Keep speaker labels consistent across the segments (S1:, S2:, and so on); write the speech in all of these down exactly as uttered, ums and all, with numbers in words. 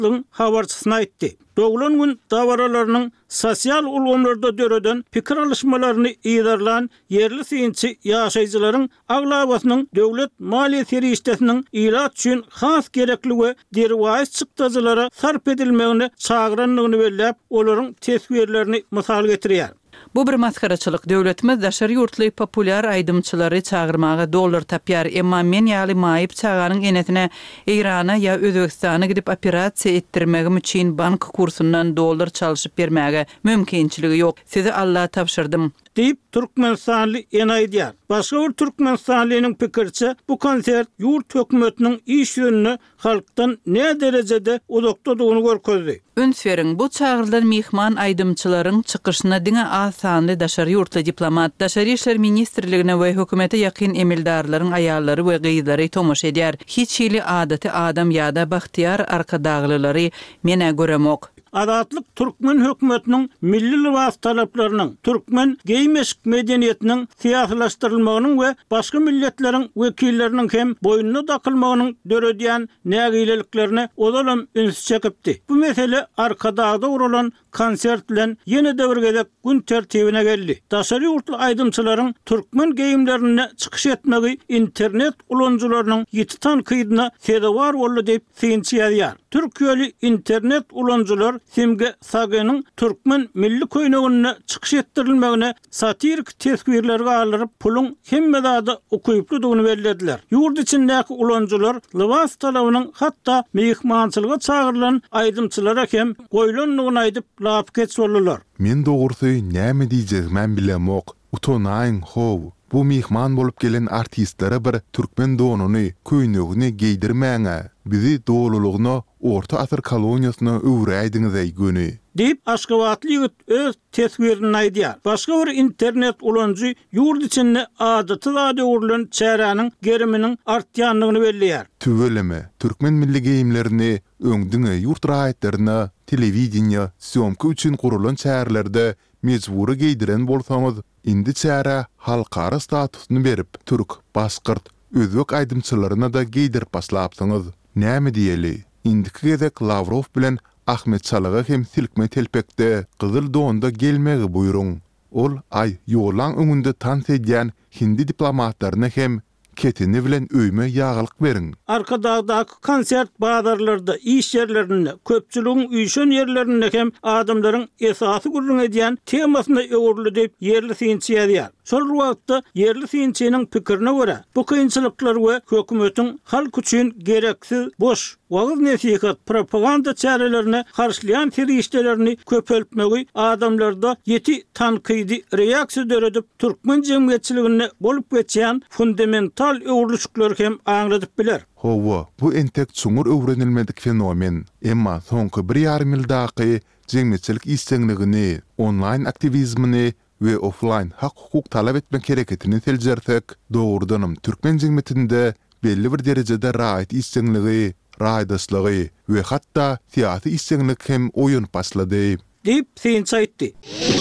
S1: Agentliginin habarçysyna aýtdy. Doglan gün dawaralarynyň sosial ulgamlarda döreden pikir alışmalaryny ýerlerlen yerli synçy ýaşaýjylaryň aglabasynyň döwlet maliýe serişdesiniň ilat üçin has gerekligi derwaýs çykdyjylara sarp edilmegini çagyranlygyny belläp, olaryň tesbirlerini mysal getirýär.
S2: Bu bir maskaraçylyk. Döwletimiz daşary ýurtly populyar aýdymçylary çagyrmaga dollar tapýar. Emma men ýaly maýyp çaganyň enetine Irana ýa Özbekistana gidip operasiýa etdirmegim üçin bank kursundan dollar çalyşyp bermäge mümkinçiligi ýok. Sizi Allah tapşyrdym.
S1: Deyip Türkmenistanly enaýdýar. Başga bir Türkmenistanlynyň pikirçe bu konsert ýurt hökümetiniň iş ýönüni halkdan ne derejede uzakdadygyny görkezdi.
S2: Ünsferiň bu çağrılan mihman aýdymçylaryň çykyşyna diňe asanly daşary ýurtly diplomat, daşary işler ministrligine we hökümete ýakyn emildarlaryň aýallary we gyýdlary tomaş edýär. Hiç hili adaty adam ýa-da bahtiýar arkadaglylary mene göremok.
S1: Adatlyk Türkmen hökümetiniň milli libas talaplarynyň, Türkmen geýmeşik medeniýetiniň siýasalaşdyrylmagynyň we başga milletleriň wekilleriniň hem boýnuna dakylmagynyň döredýän nägileliklerini odalam üns çekipdi. Bu mesele arkadagda uralan konsert bilen ýene döwürgedek gün tertibine geldi. Daşary ýurtly aýdymçylaryň Türkmen geýimlerine çykyş etmegi internet ulanjylarynyň ýeti tankydyna sebäp boldy diýip synçy ýazýar. Türkiýeli internet ulanjylar Simge Sagenyň Türkmen milli köýnegine çykyş etdirilmegine satirik tesbirlerge alyp pulun hemmedada okuyuplydygyny bellediler. Ýurt içindäki ulanjylar libas talabynyň hatda mehmançylyga çagyrılan aýdymçylara hem goýlanlygyny aýdyp lap geçýärler.
S3: Men dogurusy näme diýjegim bilemok. Utonaýyn how. Bu mehman bolup gelen artistlere bir Türkmen donuny, köýnegini giydirmäňe, bizi doğrulugyna orta asır koloniýasyna öwräýdiňiz aýgyny.
S1: Deyip Aşgabatly ýigit öz tesbirini aýdýar. Başga bir internet ulanjy ýurt içinde adaty zady urulan çäranyň geriminiň artýanlygyny belliýär.
S3: Tüweleme, Türkmen milli geýimlerini öňdüňe ýurt raýatlaryna, telewizioniýa, syomka üçin gurulan çärlerde mejburi giydiren bolsaňyz, indi çäre halkara statusunu berip, türk, baskırt, özbek aýdymçylaryna da giydirip baslapsyňyz. Näme diýeli? Indiki gezek Lavrov bilen Ahmet Çalaga hem silkme telpekde Gyzyl Donda gelmegi buýruň. Ol ay ýolan öňünde tans edýän hindi diplomatlaryna hem ketini bilen öýme ýagylyk beriň.
S1: Arkadagdaky konsert bazarlarda, iş yerlerinde, köpçüligiň üýşen yerlerinde hem adamlaryň esasy gurrun edýän temasyna öwürli diýip yerli synçy ýazýar. Şol wagtda yerli synçynyň pikirine görä, bu kynçylyklar we hökümetiň halk üçin gereksiz boş wagt nesihat propaganda çärelerini karşılayan firiştelerini köpeltmegi adamlarda yeti tankydy reaksiýa döredip Türkmen jemgyýetçiligine bolup geçýän fundamental öwürlüşikler hem aňladyp biler.
S3: Howa, bu entek çuňur öwrenilmedik fenomen. Emma soňky bir ýarym ýyldaky jemgyýetçilik istekligini, online aktivizmini we offline hak hukuk talap etmek hereketini teljersek, doğrudanım Türkmen jemgyýetinde belli bir derejede raýat istekliги, raýdaşlygy we hatda siýasy isteklik hem oýun paslady.
S1: Deyip synçy aýtdy.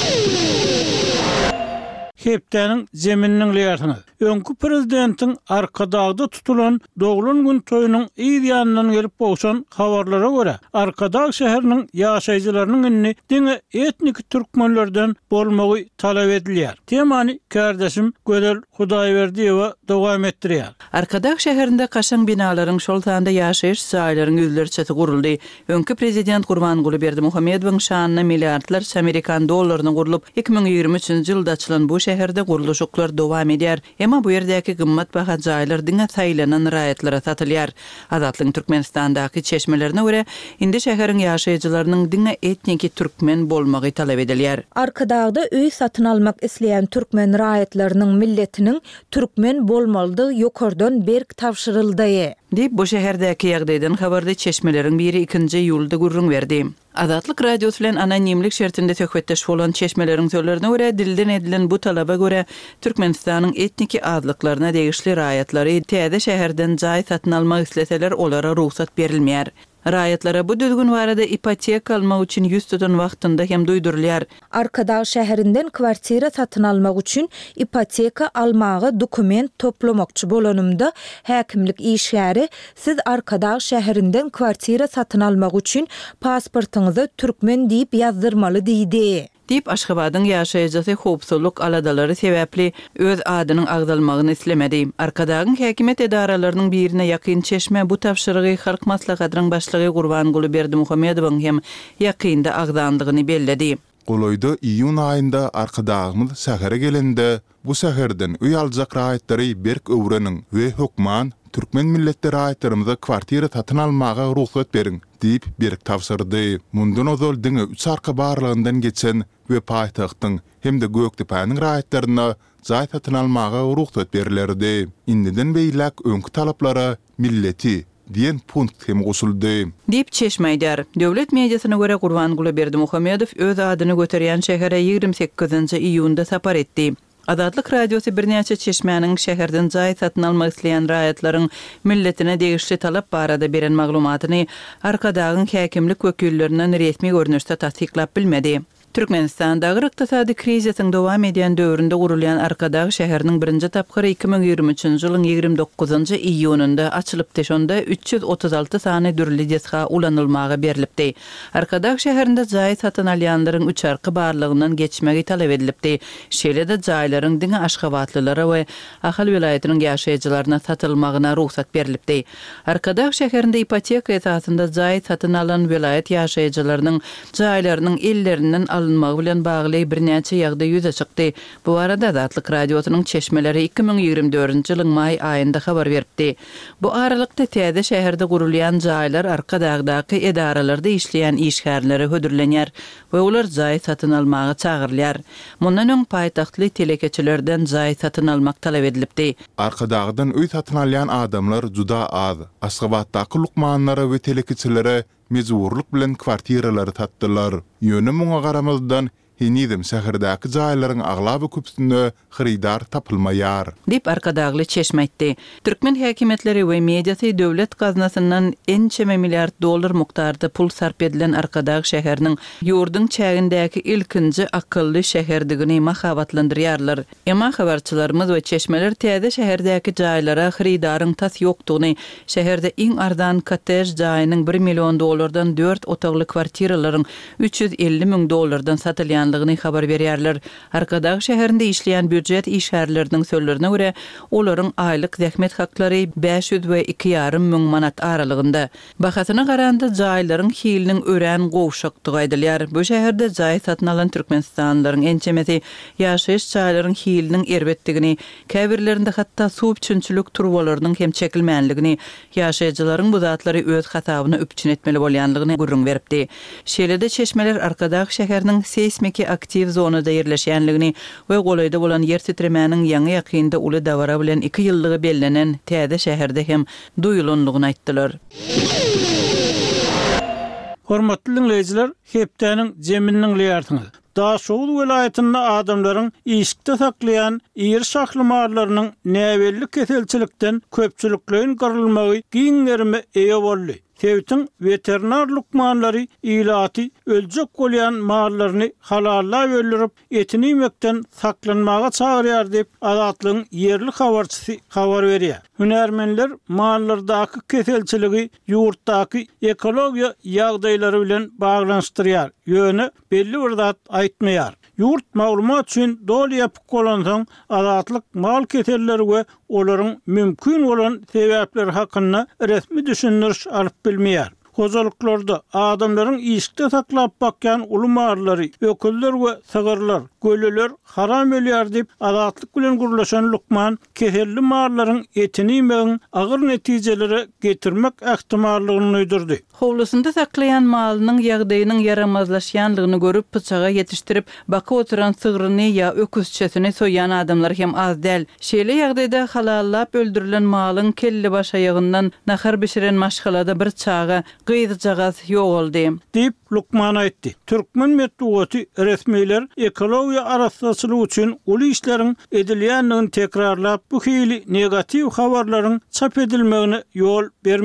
S1: Hepdeniň zemininiň liýatyny. Öňkü prezidentiň arkadagda tutulan Doglan gün toýunyň ýa-ýandan gelip bolşan habarlara görä, Arkadag şäheriniň ýaşaýjylarynyň inni diňe etnik türkmenlerden bolmagy talap edilýär. Temany kardeşim Gödel Hudaýberdiýewa dowam etdirýär.
S2: Arkadag şäherinde kaşan binalaryň şol tanda ýaşaýyş saýlaryň ýüzlerçesi guruldy. Öňkü prezident Gurbanguly Berdimuhammedowyň şanyna milliardlar Amerikan dollaryny gurulyp iki bin ýigirme üçinji ýylda açylan bu şäherde guruluşyklar dowam edýär. Emma bu ýerdäki gymmat baha jaýlar diňe saýlanan raýatlara satylýar. Azatlyň Türkmenistandaky çeşmelerine görä, indi şäheriň ýaşaýjylarynyň diňe etniki türkmen bolmagy talap edilýär.
S4: Arkadagda öý satyn almak isleýän türkmen raýatlarynyň milletiniň türkmen bolmalydygy ýokardan berk tapşyryldy.
S2: Deyip bu şäherdäki ýagdaýdan habarda çeşmeleriň biri ikinji ýylda gurrun berdi. Azatlyk radiosu bilen anonimlik şertinde töhbetdeş bolan çeşmeleriň sözlerine görä, dilden edilen bu talaba görä Türkmenistanyň etniki azlyklaryna degişli raýatlary täze şäherden jaý satyn almak isleseler olara ruhsat berilmeýär. Raýatlara bu düzgün barada ipoteka almak üçin ýüz tutan wagtynda hem duýdurlar.
S4: Arkadaş şäherinden kwartira satyn almak üçin ipoteka almagy dokument toplamakçy bolanymda häkimlik işgäri siz Arkadaş şäherinden kwartira satyn almak üçin pasportyňyzy türkmen diýip ýazdyrmaly diýdi.
S2: Dip Aşgabatyň ýaşaýjysy howpsuzlyk aladalary sebäpli öz adynyň agdalmagyny islemedi. Arkadagyň häkimet edaralarynyň birine ýakyn çeşme bu tapşyrygy halk maslahatynyň başlygy Gurbanguly Berdimuhammedowyň hem ýakynda agdandygyny belledi.
S3: Goloyda iýun aýynda arkadagymyz sähere gelende bu säherden öý aljak raýatlary berk öwreniň we hökman türkmen milletleri raýatlarymyza kwartira satyn almaga ruhsat beriň diýip berk tapşyrdy. Mundan ozal diňe üç arka barlygyndan geçen we paýtagtyň hem de Gökdepäniň raýatlaryna jaý satyn almaga ruhsat berilerdi. Indiden beýlek öňkü talaplara milleti diyen punkt hem gosuldy.
S2: Dip Çeşmeýdar. Döwlet mediasyna görä Gurbanguly Berdimuhammedow öz adyny göterýän şähere ýygrimi sekizinji iýunda sapar etdi. Azatlyk radiosu birnäçe Çeşmeňiň şäherden jaý satyn almak isleýän raýatlaryň milletine degişli talap barada beren maglumatyny Arkadagyň häkimlik wekillerinden resmi görnüşde tasdiklap bilmedi. Türkmenistandagy ykdysady krizisiň dowam edýän döwründe gurulýan Arkadag şäheriniň birinji tapgyry iki ming ýygrimi üçinji ýylyň ýygrimi dokuzunjy iýunynda açylypdy. Şonda üç ýüz otuz alty sany dürli jesga ulanylmagy berilipdi. Arkadag şäherinde jaý satyn alýanlaryň üç arky barlygyndan geçmegi talap edilipdi. Şeýle-de jaýlaryň diňe aşgabatlylara we ahal welaýatynyň ýaşaýjylaryna satylmagyna ruhsat berilipdi. Arkadag şäherinde ipoteka esasynda jaý satyn alan welaýat ýaşaýjylarynyň jaýlarynyň ellerinden alınmagy bilen bagly birnäçe ýagdaý ýüze çykdy. Bu arada Azatlyk radiosynyň çeşmeleri iki ming ýygrimi dördünji ýylyň may aýynda habar berdi. Bu aralykda täze şäherde gurulýan jaýlar Arkadagdaky edaralarda işleýän işgärlere hödürlenýär we olar jaý satyn almagy çagyrylýar. Mundan öň paýtahtly telekeçilerden jaý satyn almak talap edilipdi.
S3: Arkadagdan öý satyn alýan adamlar juda az. Aşgabatdaky lukmanlara we telekeçilere mezurluk bilen kwartiralary tatdylar. Ýöne muňa garamazdan hinidem şäherdäki jaýlaryň aglaby köpsünde xaridar tapylmaýar.
S2: Dip Arkadagly çeşmeýdi. Türkmen häkimetleri we mediasy döwlet gaznasyndan ençeme milliard dollar mukdarda pul sarp edilen Arkadag şäheriniň ýurduň çägindäki ilkinji akylly şäherdigini mahabatlandyrýarlar. Emma habarçylarymyz we çeşmeler täze şäherdäki jaýlara xaridaryň tas ýokdugyny, şäherde iň ardan kotej jaýynyň bir million dollardan dört otagly kwartiralaryň üç ýüz elli ming dollardan satylýan habar berýärler. Arkadag şäherinde işleýän büdjet işgärleriniň sözlerine görä, olaryň aýlyk zähmet haklary beş ýüz we iki ýarym ming manat aralygynda. Bahasyna garanda jaýlaryň hiliniň ören gowşakdygy aýdylýar. Bu şäherde jaý satyn alan türkmenistanlylaryň ençemesi ýaşaýyş jaýlaryň hiliniň erbetdigini, käbirlerinde hatda suw üçinçilik turbalarynyň hem çekilmänligini, ýaşaýjylaryň bu zatlary öz hasabyna üpçün etmeli bolýanlygyny gurrun beripdi. Şeýle-de çeşmeler Arkadag şäheriniň seismik aktiv zonada yerleşýänligini we golayda bolan yer titremäniň ýaňy ýakynda uly dawara bilen iki ýyllygy bellenen täze şäherde hem duýulanlygyny aýtdylar.
S1: Hormatly dinleýijiler, hepdäniň jeminiň liýartyňyz. Daşoğlu welaýatynda adamlaryň işikde saklayan ýer şahlymalarynyň näwellik keselçilikden köpçüliklerin garylmagy giňlerime eýe boldy. Tewtiň veterinar lukmanlary ilaty öljek bolýan mallaryny halallap öldürip etini ýemekden saklanmaga çagyrýar diýip Azatlygyň ýerli habarçysy habar berýär. Hünärmenler mallardaky keselçiligi ýurtdaky ekologiýa ýagdaýlary bilen baglanşdyrýar. Ýöne belli bir zat aýtmaýar. Yurt maglumat üçin dol ýapyk bolansaň Azatlyk mal keselleri we olaryň mümkin bolan sebäpleri hakynda resmi düşündiriş alyp bilmeýär. Hozalyklarda adamlaryň işikde saklap bakýan uly marlary, öküller we sagyrlar, göleler haram ölýär diýip Azatlyk bilen gurlaşan lukman keselli marlaryň etini ýemegiň agyr netijeleri getirmek ähtimallygyny öýdürdi.
S2: Howlusynda saklayan malynyň ýagdaýynyň yaramazlaşýanlygyny görüp pyçaga ýetişdirip baka oturan sygyryny ýa öküzçesini soýan adamlar hem az däl. Şeýle ýagdaýda halallap öldürilen malyň kelle baş aýagyndan nahar bişiren maşgalada bir çaga gyýdyjagaz ýogaldy
S1: diýip Lukman aýtdy. Türkmen medeniýeti resmiler ekologiýa araşdyrmaçylygy üçin uly işleriň edilýänligini tekrarlap bu hili negativ habarlaryň çap edilmegine ýol bermeýär.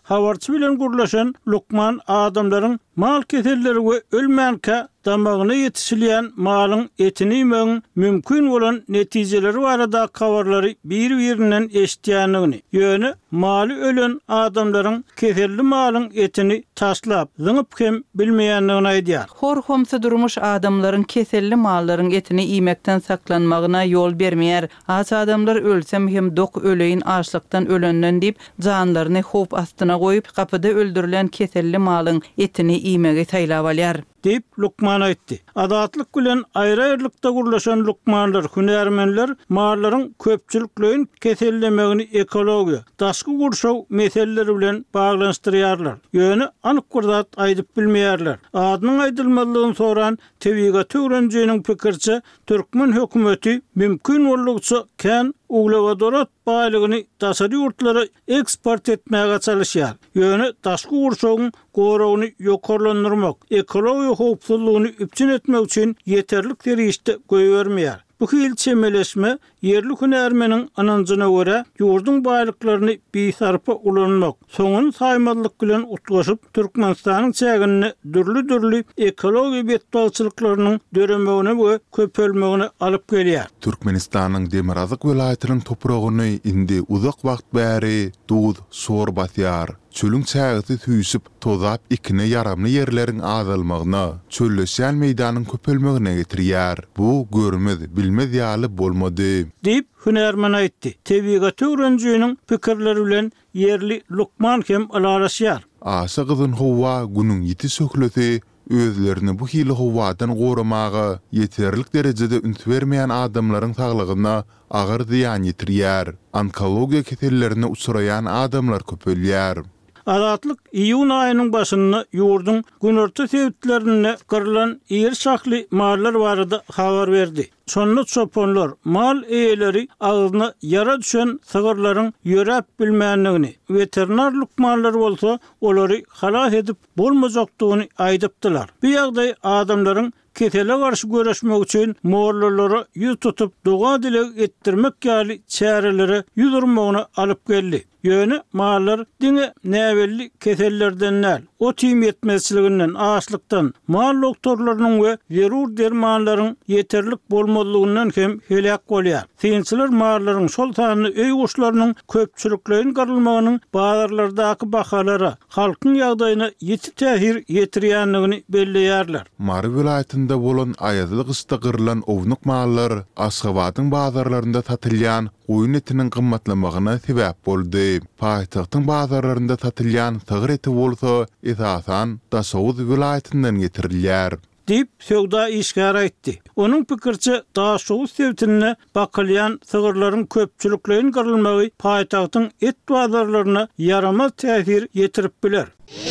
S1: habarçy bilen gurlaşan Lukman adamlaryň mal keselleri we ölmänkä damagyna ýetişilýän malyň etini ýemäň mümkin bolan netijeleri barada kawarlary bir-birinden eşitýändigini, ýöne maly ölen adamlaryň keselli malyň etini taşlap, zyňyp hem bilmeýändigini aýdýar.
S2: Horhomsa durmuş adamlaryň keselli mallaryň etini iýmekden saklanmagyna ýol bermeýär. Az adamlar ölsem hem dok öleýin açlykdan ölenden diýip janlaryny hop astyna goýup kapyda öldürilen keselli malyň etini iýmege taýlap alýar. Deyip Lukman aýtdy. Adatlyk bilen aýry-aýrylykda gurlaşan Lukmanlar, hünärmenler mallaryň köpçülikleýin kesellemegini ekologiýa, daşky gurşaw meseleleri bilen baglanşdyrýarlar. Ýöne anyk gurdat aýdyp bilmeýärler. Adynyň aýdylmalygyny soran Tebiga töwrenjiniň pikirçe Türkmen hökümeti mümkin boldukça kän uglawadorat baýlygyny daşary ýurtlara eksport etmäge çalışýar. Ýöne daşky gurşawyň gorawyny ýokarlandyrmak, ekologiýa howpsuzlygyny üpçün etmek üçin ýeterlik derejede goýbermeýär. Bu hil çemeleşme yerli hünärmeniň ananjyna görä ýurdun baýlyklaryny biýsarpy ulanmak, soňun saýmazlyk bilen utgaşyp Türkmenistanyň çägini dürli-dürli ekologiýa betbalçylyklarynyň döremegine we köpelmegine alyp gelýär.
S3: Türkmenistanyň Demirazyk welaýatynyň topragyny indi uzak wagt bäri dud sor batýar. Çölüň çägisi tüýsüp tozap ikine yaramly yerleriň azalmagyna, çölleşen meýdanyň köpelmegine getirýär. Bu görmez, bilmez ýaly bolmady.
S1: Diýip hünärmen aýtdy. Tebiga töwrenjiniň pikirleri bilen yerli Lukman hem alaraşýar.
S3: Aşa gyzyn Howwa günüň ýiti sökleti özlerini bu hili howadan goramagy ýeterlik derejede ünt bermeýän adamlaryň saglygyna agyr ziýan ýetirýär. Onkologiýa kesellerine uçraýan adamlar köpelýär.
S1: Adatlyk iýun aýynyň başynda ýurdun günorta sebitlerine kırılan ýer şahly mallar barada habar berdi. Şonda çoponlar mal eýeleri agyna yara düşen sygyrlaryň ýörep bilmänligini, veterinar lukmanlar bolsa olary halas edip bolmajakdygyny aýdypdylar. Bu ýagdaý adamlaryň kesele garşy göreşmek üçin morlarlara ýüz tutup doga dile etdirmek ýaly çäreleri ýüzürmegine alyp geldi. Ýöne mallar diňe näwelli kesellerden näl, o tiýim ýetmezçiliginden, açlykdan, mal doktorlarynyň we zerur dermanlaryň ýeterlik bolmadygyndan hem helak bolýar. Synçylar mallaryň şol sany öý guşlarynyň köpçülikleýin garylmagynyň bazarlardaky bahalara, halkyň ýagdaýyna ýeti täsir ýetirýändigini belleýärler.
S3: Mary welaýatynda bolan aýazylyk ystagyrlan ownyk mallar Aşgabatyň bazarlarynda satylýan goýun etiniň gymmatlamagyna sebäp boldy. Paýtagtyň bazarlarynda satylýan sygyr eti bolsa esasan Daşowuz welaýatynyň getirilýär.
S1: Dip söwda işgär aýtdy. Onuň pikirçe Daşowuz sebitine bakylýan sygyrlaryň köpçülikleýin garylmagy paýtagtyň et bazarlaryna yaramaz täsir ýetirip biler.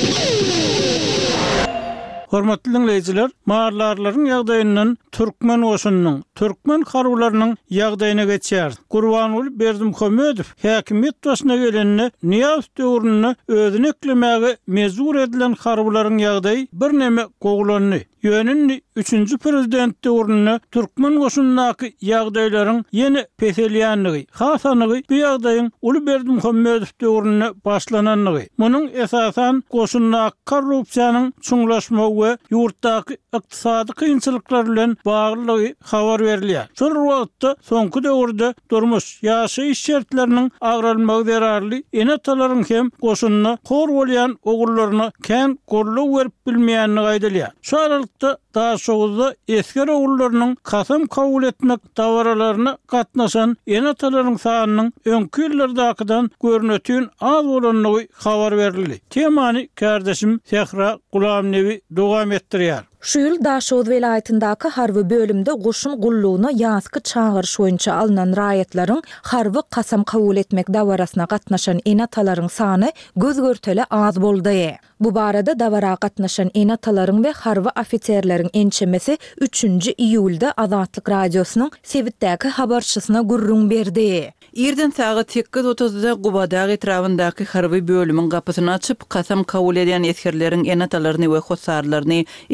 S1: Hormatly dinleýijiler, marlarlaryň ýagdaýyndan Türkmen oşunyň, Türkmen harwlarynyň ýagdaýyna geçýär. Gurbanuly Berdimuhammedow häkimiýet başyna gelenine Niýaz döwrüne özüne eklemäge mezur edilen harwlaryň ýagdaýy bir näme goglandy. Ýönünni üçünji prezident döwrüne Türkmen oşunynaky ýagdaýlaryň ýene peselýänligi, hasanygy bu ýagdaýyň Uly Berdimuhammedow döwrüne başlananlygy. Munyň esasan goşunnaky korrupsiýanyň çuňlaşmagy we ýurtdaky ykdysady kynçylyklar bilen baglylygy habar berilýär. Şol wagtda soňky döwürde durmuş ýaşaýyş şertleriniň agralmagy zararly, enatalaryň hem goşunna hor bolýan ogurlaryna kän gorluk berip bilmeýänligi aýdylýar. Şu aralykda Daşowuzda esker ogurlarynyň kasam kabul etmek dawaralaryna gatnaşan enatalaryň sanynyň öňkü ýyllardakydan görnetýän az bolanlygy habar berildi. Temany kardeşim Sehra Gulamnewi dowam etdirýär.
S4: Şu ýyl Daşowuz welaýatyndaky harby bölümde goşun gullugyna ýazky çağırş boýunça alynan raýatlaryň harby kasam kabul etmek dawarasyna gatnaşan enatalaryň sany göz görtele az boldy. Bu barada dawara gatnaşan enatalaryň we harby ofitserleriň ençemesi üçünji iýulda Azatlyk radiosynyň sebitdäki habarçysyna gurrun berdi. Irden saat sekiz otuzda Gubada etrafındaky harby bölümiň gapysyny açyp kasam kabul edýän eskerleriň enatalaryny we hossarlaryny içeri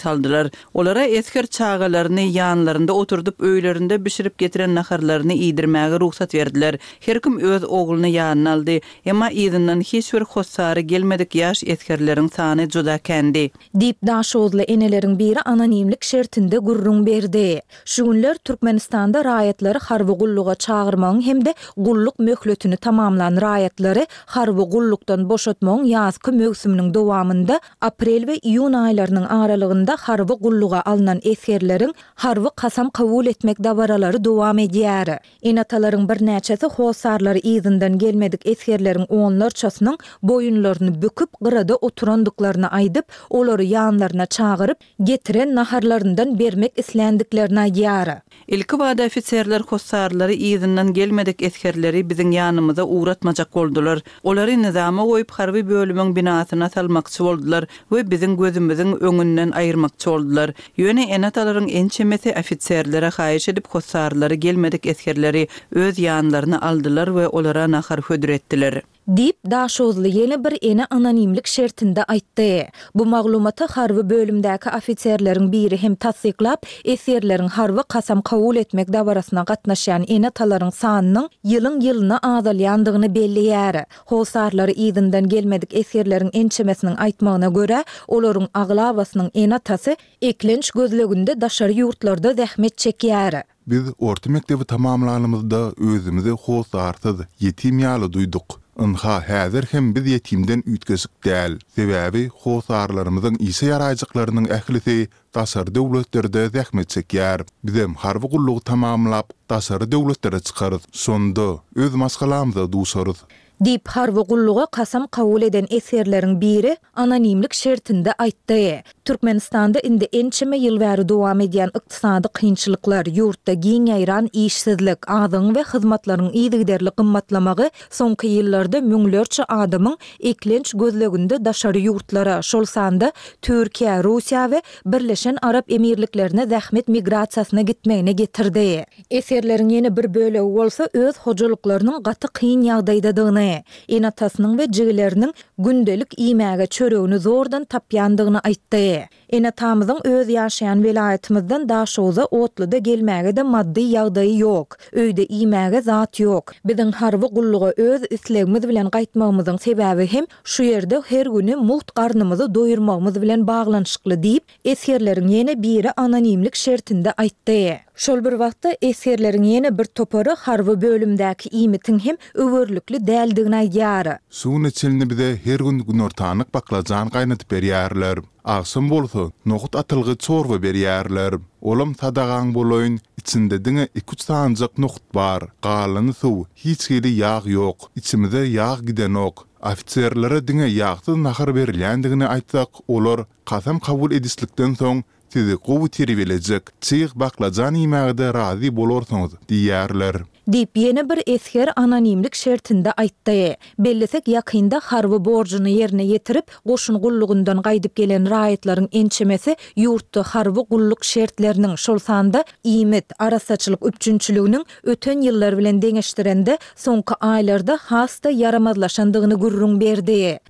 S2: saldylar. Olara esker çağalaryny ýanlarynda oturdup öýlerinde bişirip getiren naharlaryny ýedirmäge ruhsat berdiler. Her kim öz ogluny ýanyna aldy. Emma ýygynyň hiç bir hossary gelmedik ýaş eskerleriň sany juda kendi.
S4: Dip daşozly eneleriň biri anonimlik şertinde gurrun berdi. Şu günler Türkmenistanda raýatlary harby gulluga çağırmagyň hemde gulluk möhletini tamamlan raýatlary harby gullukdan boşatmagyň ýazky mögsüminiň dowamında aprel we iýun aýlarynyň aralygynda harby gulluga alynan eskerleriň harby kasam kabul etmek dabaralary dowam edýär. Enatalaryň bir näçesi hossarlary ýygynden gelmedik eskerleriň onlarçasynyň boyunlaryny büküp gyrada oturandyklaryny aýdyp olary ýanlaryna çağıryp getiren naharlaryndan bermek islendiklerini aýdýar.
S2: Ilki wada ofitserler hossarlary ýygynden gelmedik eskerleri biziň ýanymyza uğratmajak boldular. Olary nizama goýup harby bölümiň binasyna salmakçy boldular we biziň gözümiziň öňünden aýyrmakçy boldular. Ýöne enatalaryň ençemesi ofitserlere haýyş edip hossarlary gelmedik eskerleri öz ýanlaryny aldylar we olara nahar hödüretdiler. Dip daşozly ýene bir ene anonimlik şertinde aýtdy. Bu maglumaty harby bölümdäki ofitserleriň biri hem tasdiklap, eskerleriň harby kasam kabul etmek dabarasyna gatnaşan enatalaryň sanynyň ýylyň ýylyna azalýandygyny belliýär. Hossarlary ýygynden gelmedik eskerleriň ençemesiniň aýtmagyna görä, olaryň aglabasynyň enatasy eklenç gözleginde daşary ýurtlarda zähmet çekýär.
S3: Biz orta mektebi tamamlanymyzda özümizi hossarsyz, ýetim ýaly duýduk. Ynha häzir hem biz ýetimden ütgesik däl. Sebäbi hossarlarymyzyň ýyşa ýaraýajaklarynyň ählisi daşary döwletlerde zähmet çekýär. Bizem harby gullugy tamamlap daşary döwletlere çykarys. Sonda öz maskalamyza duşarys.
S4: Dip harby gulluga kasam kabul eden eskerleriň biri anonimlik şertinde aýtdy. Türkmenistanda indi ençeme ýyl bäri dowam edýän ykdysady kynçylyklar, ýurtda giň ýaýran işsizlik, adyň we hyzmatlaryň ýygyderli gymmatlamagy soňky ýyllarda müňlerçe adamyň eklenç gözleginde daşary ýurtlara, şol sanda Türkiýe, Russiýa we Birleşen Arap Emirliklerine zähmet migrasiýasyna gitmegine getirdi. Eskerleriň ýene bir bölegi bolsa öz hojalyklarynyň gaty kyn ýagdaýdadygyny, enatasynyň we jigileriniň gündelik iýmäge çöregini zordan tapýandygyny aýtdy. Enatamyzyň öz ýaşaýan welaýatymyzdan daşoza otlyda gelmäge de maddi ýagdaýy ýok. Öýde iýmäge zat ýok. Biziň harby gulluga öz islegimiz bilen gaýtmagymyzyň sebäbi hem şu ýerde her güni muht garnymyzy doýurmagymyz bilen baglanyşykly diýip eskerleriň ýene biri anonimlik şertinde aýtdy. Şol bir wagtda eskerleriň ýene bir topary harby bölümdäki iýmitiň hem öwürlükli däldigini aýdýar.
S3: Suwun içilini bize her gün günortanyk baklajan gaýnatyp berýärler. Aksam bolsa nohut atylgy çorba berýärler. Olam sadagaň boloýun, içinde diňe iki üç sancak nohut bar. Galyny suw, hiç hili ýağ ýok. İçimizde ýağ gidenok. Ofitserlere diňe ýağsyz nahar berilýändigini aýtsak, olar kasam kabul edislikden soň sizi gowy terbileljek, çyk baklajan ýemägide razy bolarsyňyz diýärler.
S4: Dip ýene bir esker anonimlik şertinde aýtdy. Bellisek ýakynda harby borjuny ýerine ýetirip, goşun gullugundan gaýdyp gelen raýatlaryň ençemesi ýurtda harby gulluk şertleriniň şol sanda iýmit, arasaçylyk üçünçiliginiň öten ýyllar bilen deňeşdirende soňky aýlarda hasta yaramazlaşandygyny gurrun berdi.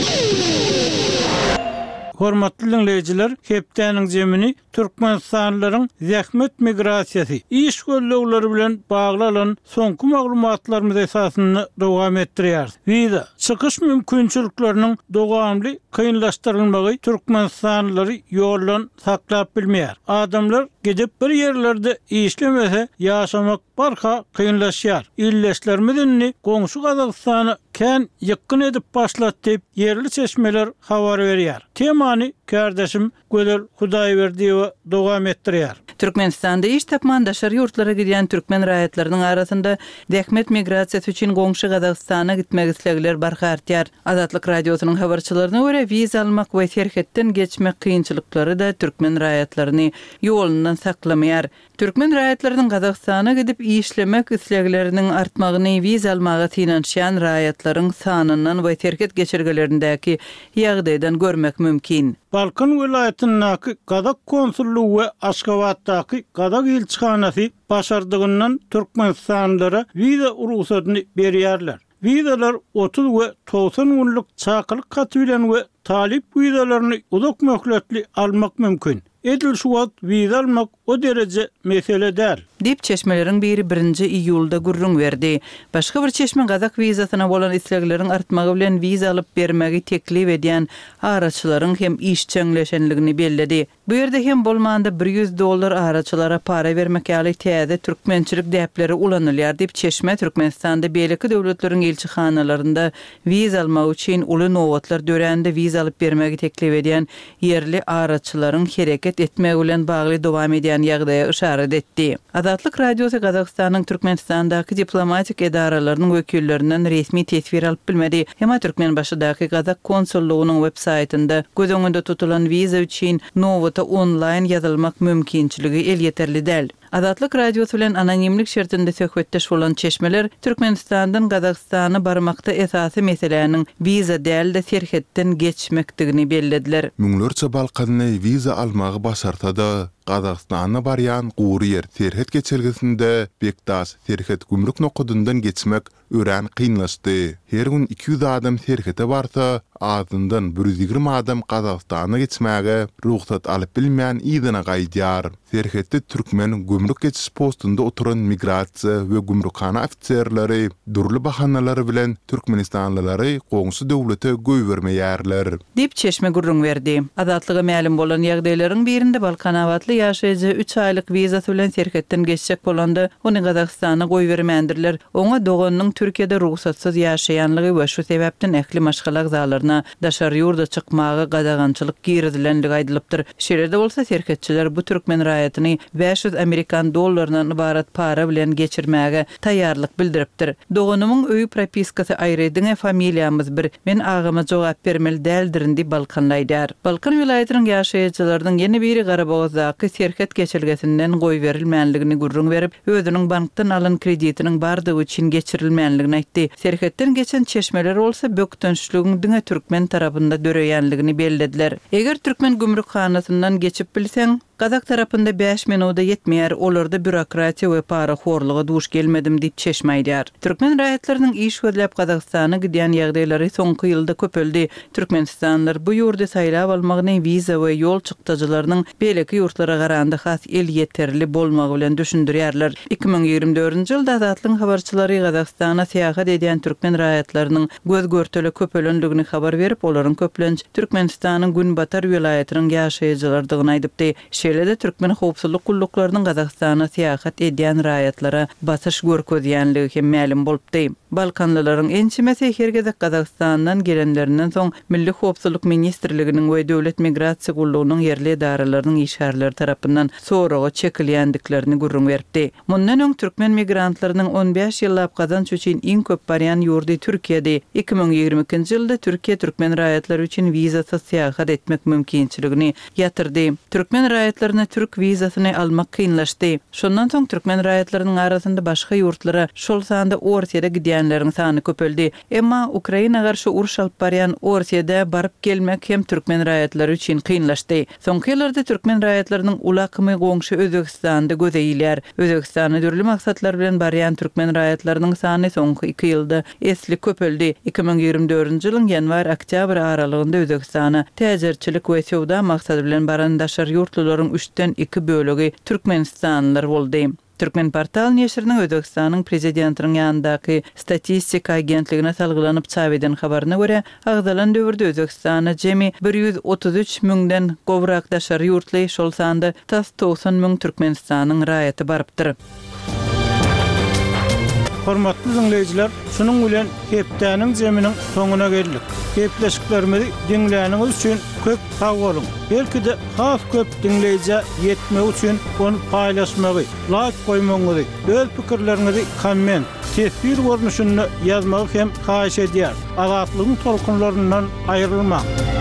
S1: Hormatly dinleyijiler, hepdäniň jemini Türkmenistanlylaryň zähmet migrasiýasy iş gollegleri bilen baglanan soňky maglumatlarymyz esasyny dowam etdirýär. Wiza çykyş mümkinçilikleriniň dowamly kynlaşdyrylmagy Türkmenistanlylary ýollan saklap bilmeýär. Adamlar gidip bir ýerlerde işlemese ýaşamak barha kynlaşýar. Illeşlerimizni goňşy Gazagystany kän ýykyn edip başlatdyp yerli çeşmeler habar berýär. Temany kardeşim Gözel Hudaýberdiýew dowam etdirýär.
S2: Türkmenistanda iş tapman daşary ýurtlara gidýän türkmen raýatlarynyň arasynda zähmet migrasiýasy üçin goňşy Gazagystana gitmek islegler barhartýar. Azatlyk radiosynyň habarçylaryna görä, wiza almak we terhetden geçmek kynçylyklary da türkmen raýatlaryny ýolundan saklamaýar. Türkmen raýatlarynyň Gazagystana gidip işlemek islegleriniň artmagyny wiza almagy synanşan raýatlaryň sanyndan we terhet geçirgelerindäki ýagdaýdan görmek mümkin.
S1: Balkan welaýatynyň Gazak konsullugy we Aşgabatdaky Gazak elçixanasy başardygyndan Türkmenistanlylara wiza urusatny berýärler. Wizalar otuz we toğsan günlük çakylyk gaty bilen we talip wizalaryny uzak möhletli almak mümkin. edil şu wagt wiza almak o derece mesele däl.
S2: Dip çeşmelerin biri birinci iyulda gurrun verdi. Başka bir çeşme Gazak vizasyna bolan islegilerin artmagy bilen viza alyp bermegi teklip edýän araçylaryň hem işçiňleşenligini belledi. Bu ýerde hem bolmanda bir yüz dollar araçylara para bermek ýaly täze türkmençilik däpleri ulanylýar dip çeşme Türkmenistanda beýleki döwletleriň elçihanalarynda viza almak üçin uly nowatlar dörände viza alyp bermegi teklip edýän yerli araçylaryň hereket etmegi bilen bagly dowam edýän ýagdaýa işaret etdi. Azatlyk radiosu Gazakstanyň Türkmenistandaky diplomatik edaralarynyň wekillerinden resmi tesbir alyp bilmedi. Hema Türkmenbaşydaky Gazak konsullugynyň web saytynda göz öňünde tutulan viza üçin nowata online ýazylmak mümkinçiligi el ýeterli däl. Azatlyk radiosu bilen anonimlik şertinde söhbetdeş bolan çeşmeler Türkmenistandan Gazakstana barmakda esasy meseleniň viza däl de serhetden geçmekdigini bellediler.
S3: Müňlerçe Balkanyny viza almagy başartada Gazakstana barýan gury yer serhet geçelgesinde Bektas serhet gümrük nokudundan geçmek ören kynlaşdy. Her gün iki yüz adam serhete barsa, azyndan bir yüz ýigirme adam Gazakstana geçmäge ruhsat alyp bilmeýän ýygyna gaýdýar. Serhette Türkmen gümrük geçiş postunda oturan migrasiýa we gümrükhana ofitserleri durly bahanalary bilen Türkmenistanlylary goňsy döwlete göýbermeýärler.
S2: Dip çeşme gurrun verdi. Azatlygy ma'lum bolan ýagdaýlaryň birinde Balkan awatly ýaşaýjy üç aýlyk viza bilen serhetden geçjek bolanda ony Gazakstana goýbermändirler. Oňa doganynyň Türkiýede ruhsatsyz ýaşaýanlygy we şu sebäpden ähli maşgalak zalaryna daşar ýurda çykmagy gadagançylyk girdilenligi aýdylypdyr. Şeýle-de bolsa serhetçiler bu türkmen raýatyny beş yüz Amerikan dollarynyň ibarat para bilen geçirmäge taýýarlyk bildiripdir. Doganynyň öýü propiskasy aýrydyň familiýamyz bir, men agama jogap bermeli däldirindi Balkanlaýdar. Balkan vilayatynyň ýaşaýjylarynyň ýene biri Garabagdaky serhet geçilgesinden goýberilmänligini gurrun berip, özüniň bankdan alan kreditiniň bardygy üçin geçirilmänligini aýtdy. Serhetden geçen çeşmeler bolsa bökdönçlügiň diňe türkmen tarapynda döreýänligini bellediler. Eger türkmen gümrükhanasyndan geçip bilseň, Gazak tarapynda beş minuta yetmeýär, olarda bürokratiýa we para horlugy duş gelmedim diýip çeşmeýär. Türkmen raýatlarynyň iş gözläp Gazakstana gidýän ýagdaýlary soňky ýylda köpeldi. Türkmenistanlylar bu ýurda saýlap almagyny viza we ýol çykdyjylarynyň beýleki ýurtlara garanda has el ýeterli bolmagy bilen düşündirýärler. iki bin ýigirme dördünji ýylda Azatlyk habarçylary Gazakstana seýahat edýän türkmen raýatlarynyň göz görteli köpelenligini habar berip, olaryň köplenç Türkmenistanyň Günbatar vilayatynyň ýaşaýjylarydygyny aýdypdy. Şeýle-de türkmen howpsuzlyk gullaklarynyň Gazakstana seýahat edýän raýatlara basyş görkezýänligi hem ma'lum bolupdy. Balkanlylaryň ençimesi hergede Gazakstandan gelenlerinden soň Milli Howpsuzlyk Ministrliginiň we Döwlet Migrasiýa Gullugynyň yerli edaralarynyň işgärleri tarapyndan soragy çekilýändiklerini gurrun berdi. Mundan öň türkmen migrantlarynyň on beş ýyllap kazanç üçin iň köp barýan ýurdy Türkiýede. iki bin ýigirme ikinji ýylda Türkiýe türkmen raýatlary üçin vizasyz seýahat etmek mümkinçiligini ýatyrdy. Türkmen raýatlaryna türk vizasyny almak kynlaşdy. Şondan soň türkmen raýatlarynyň arasynda başga ýurtlara şol sanda Orsiýada gidýänleriň sany köpeldi. Emma Ukraina garşy uruş alyp barýan Orsiýada baryp gelmek hem türkmen raýatlary üçin kynlaşdy. Soňky ýyllarda türkmen raýatlarynyň ulakymy goňşy Özbekistanda gözeýilýär. Özbekistana dürli maksatlar bilen barýan türkmen raýatlarynyň sany soňky iki ýylda esli köpeldi. iki bin ýigirme dördünji ýylyň ýanwar-oktýabr aralygynda Özbekistana täzirçilik we sowda maksady bilen baran daşar ýurtlaryň üçten iki bölegi Türkmenistanlylar boldy. Türkmen portal neşriniň Özbekistanyň prezidentiniň ýanyndaky statistika agentligine salgylanyp çap eden habaryna görä, agdalan döwürde Özbekistana jemi bir yüz otuz üç müňden gowrak daşar ýurtly, şol sanda doksan müň Türkmenistanyň raýaty barypdyr.
S1: Hormatly dinleyijiler, şunuň bilen hepdäniň jeminiň soňuna geldik. Hepleşiklerimizi dinleýäniňiz üçin köp sag bolun. Belki de has köp dinleýije ýetmek üçin onu paýlaşmagy, like goýmagy, öz pikirlerinizi komment, tesbir görnüşinde ýazmagy hem haýyş edýär. Azatlygyň tolkunlaryndan aýrylmak.